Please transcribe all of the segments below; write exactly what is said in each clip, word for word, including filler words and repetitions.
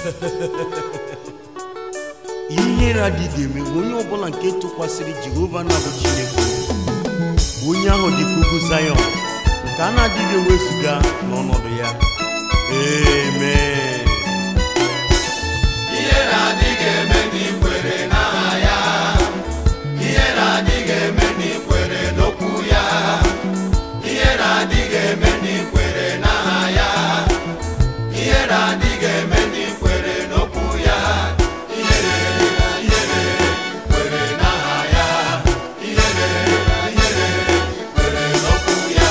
Ihere adịghị eme onye ọbụla nke tụkwasịrị Jehova na bụ Chineke onye ahụ dị ka ugwu Zayọn nke a na-adịghị ewezuga n'ọnọdụ ya. Amen. Ihere adịghị eme n'ikwere n'aha ya. Ihere adịghị eme n'ikwere n'okwu ya. Ihere adịghị eme n'ikwere n'aha ya. Ihere adịghị eme n'ikwere n'okwu ya. Ihere ihere kwere n'aha ya. Ihere ihere kwere n'okwu ya.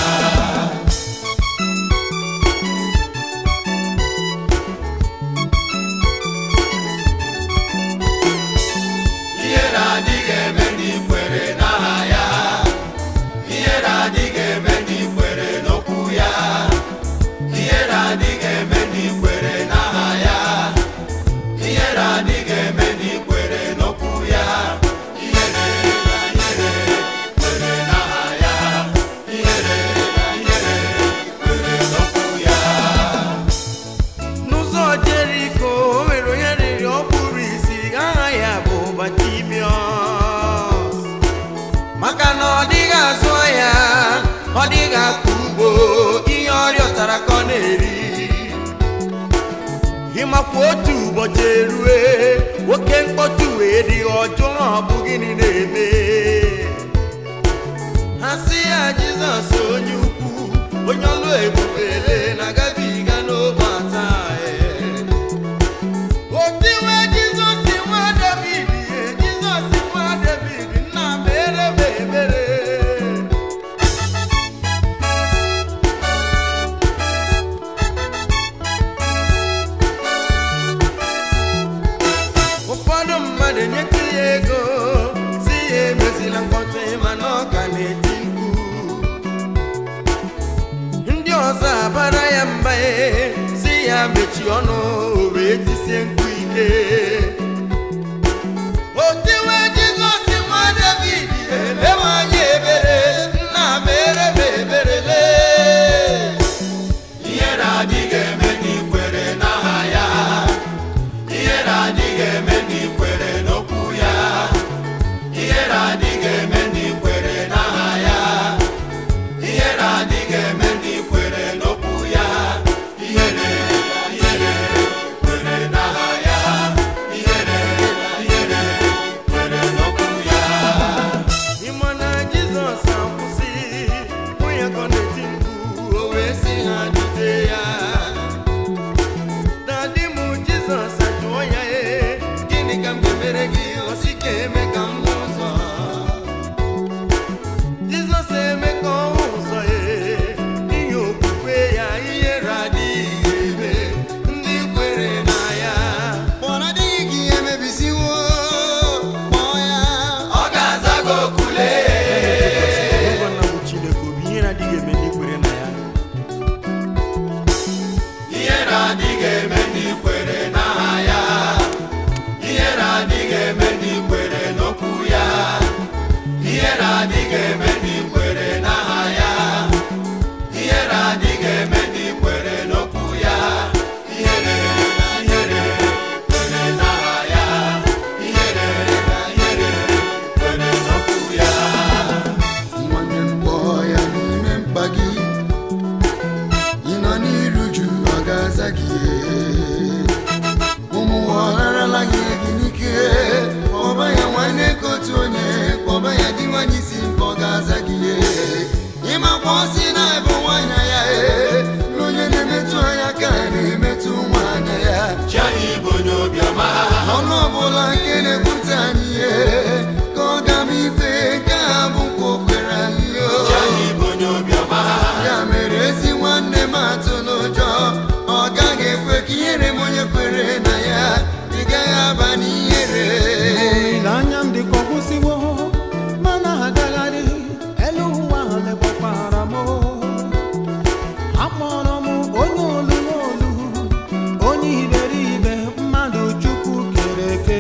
Ihere adịghị eme n'ikwere n'aha ya. Ihere adịghị eme n'ikwere n'okwu ya. Ihere adịghị eme n'ikwere n'aha ya. Ihere adịghị eme n'ikwere n'okwu ya. Ihere ihere kwere n'aha ya. Ihere ihere kwere n'okwu ya. N'ụzọ Jeriko o nwere onye rịrị ọ kpụrụ isi aha ya bụ Batimiọs, maka na ọ dịghị azụ ya, ọ dịghị akọ ugbo, ihe ọ rịọtara ka ọ na-eri. Ịmakwa otu ụbọchị erue nwoke mkpọtụ wee dị ọjọọ, ọ bụ gịnị na-eme? Ha sị ya Jizọs onye ukwu, onye ọlụ ebubele na-agabiga n'ogbe ata. Otiwe Jizọs nwa David, Jizọs nwa David, nna mere m ebere. Ụfọdụ mmadụ nyetụ ya ego si ya emezila mkpọtụ mana ọ ka na-eti mkpu. Ndị ọzọ abara ya mba si ya mechi ọnụ o wee tisie mkpu ike. Otiwe Jizọs nwa David, elewe anya ebere, nna mere m ebere lee. Ihere adịghị eme n'ikwere n'aha ya. Ihere adịghị eme n'ikwere n'okwu ya. Ihere adịghị eme n'ikwere n'aha ya. Ihere adịghị eme n'ikwere n'okwu ya. Ihere ihere kwere n'aha ya. Ihere ihere kwere n'okwu ya. Ịma na Jizọs akwụsị onye ka ọ na-eti mkpu, o wee sị ha jide ya. Dadị m Jizọs ajụọ ya ee, gịnị ka m ga-emere gị? Ọ sị ka eme ka m hụ ụzọ. Jizọs eme ka ọ hụ ụzọ ee, n'ihi okwukwe ya. Ihere adịghị eme ndị kwere na ya. Ọ na-adịghị ka ihe mebisiwo, kpọọ ya. Ọ ga-aza gị okwu lee. Jehova na bụ Chineke obi, ihere adịghị eme ndị kwere na ya. Ihere adịghị eme n'ikwere n'aha ya. Ihere adịghị eme n'ikwere n'okwu ya. Ihere adịghị eme n'ikwere n'aha ya. Ihere adịghị eme n'ikwere n'okwu ya. Ihere ihere kwere n'aha ya. Ihere ihere kwere n'okwu ya. Nwanne m kpọọ ya n'ime mkpa gị, ị nọ n'iru uju ọ ga-aza gị. Ụmụ ụwa ọrarala gị gị n'ike, kpọba ya nwanne ka otu onye, kpọba ya di nwanyị isi mkpa ọ ga-aza gị. Ịmakwa ọsị na ebe nwanyị ya na onye na-emetụ anya ka a na-emetụ nwanyị ya. Chi anyị bụ onye obiọma. Ọnụ ọbụla nke na-ekwute anyị ihe ka ọ ga m ikpe, nke a bụ nkwa o kwere anyị o. Chi anyị bụ onye obiọma. Ya mere ezi nwanne m atụ n'ụjọ, ọ gaghị ekwe ka ihere m onye kwere na ya. Ị gaghị aba n'ihere. Olileanya m dị ka ọ gwụsịwo, mana ha agagharị elu ụwa ha mekwakwara m. Akpọrọ m onye olu olu, onye iberibe mmadụ Chukwu kere eke.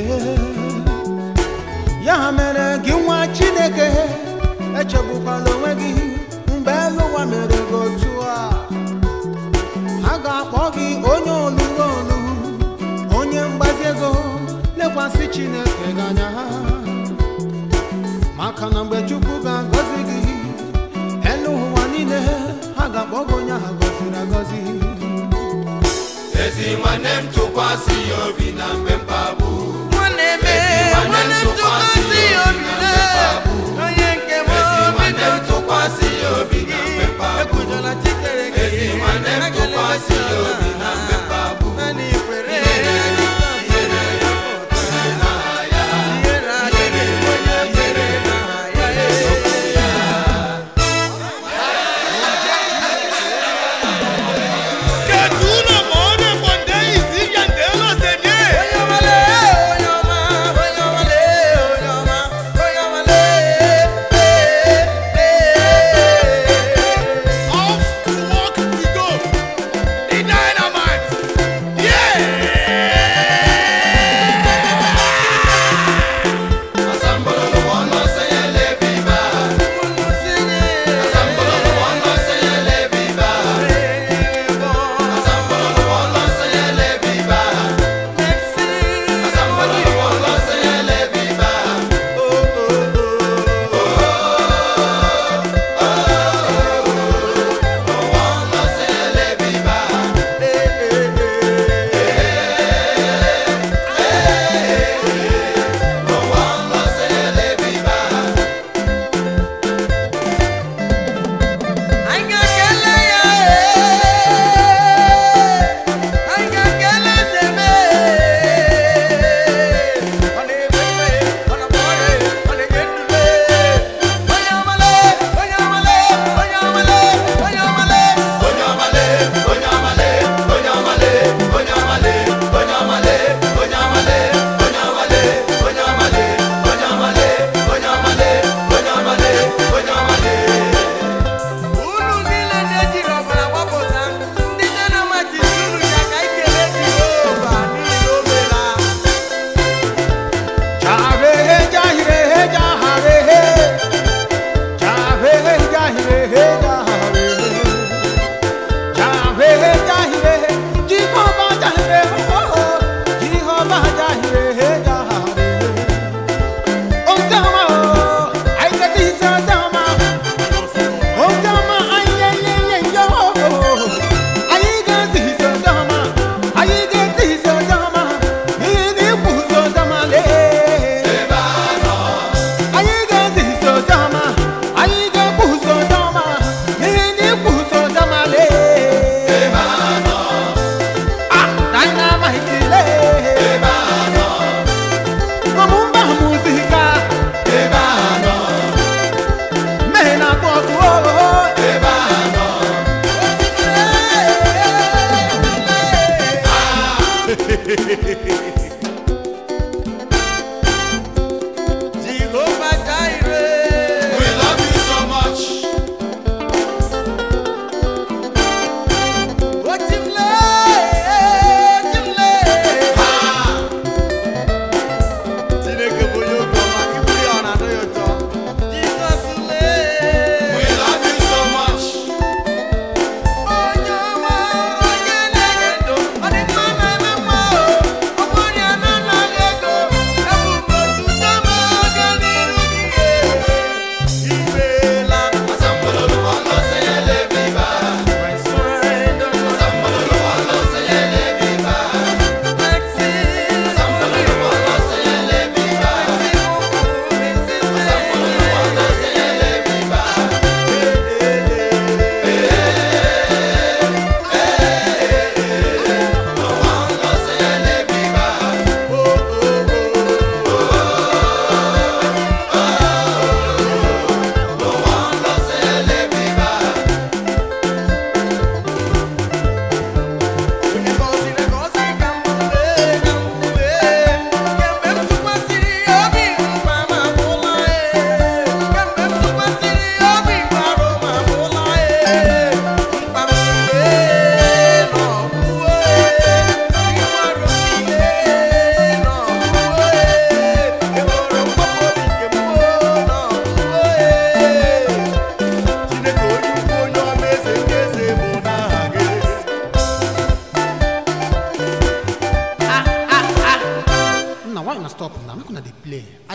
Ya mere gị nwa Chineke, echegbukwala onwe gị mgbe elu ụwa mere gị otu a. Ha ga-akpọ gị onye olu olu, onye Chineke ganya ha maka na mgbe Chukwu ga-agọzi gị elu ụwa niile ha ga-akpọgo onye ha gọziri agọzi. Ezi nwanne m tụkwasị ya obi na mgbe mkpagbu. Nwanne m tụkwasị ya obi na onye nke m. Ezi nwanne m tụkwasị ya obi na mgbe mkpagbu. Ekwujọla Chikere gị. Ezi nwanne m tụkwasị ya obi na mgbe mkpagbu. Naanị ikwere. Onye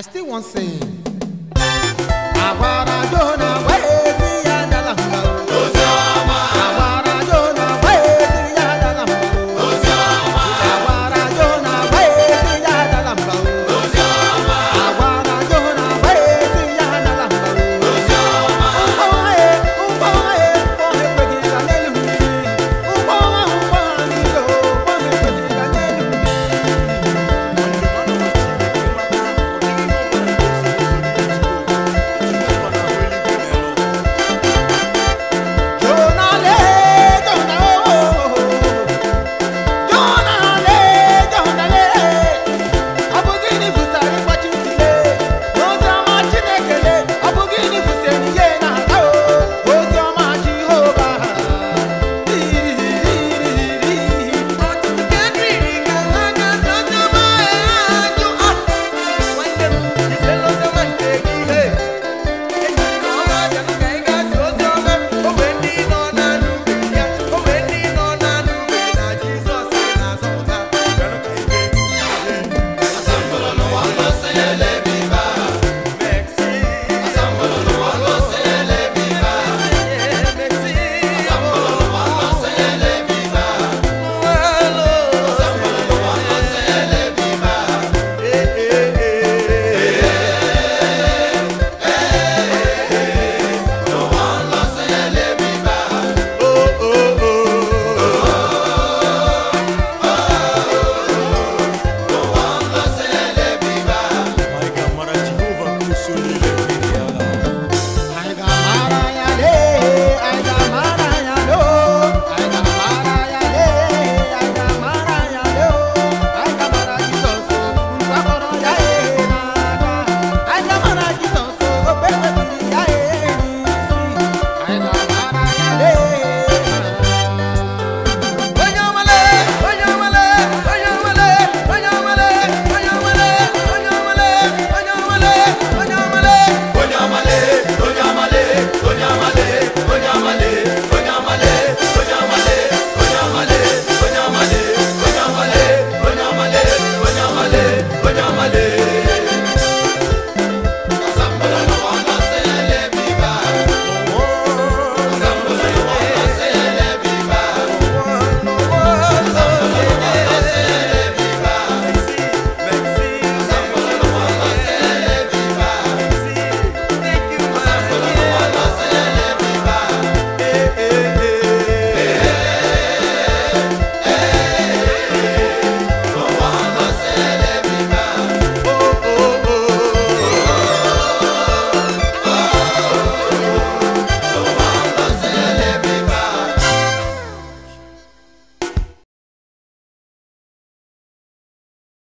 I still want saying.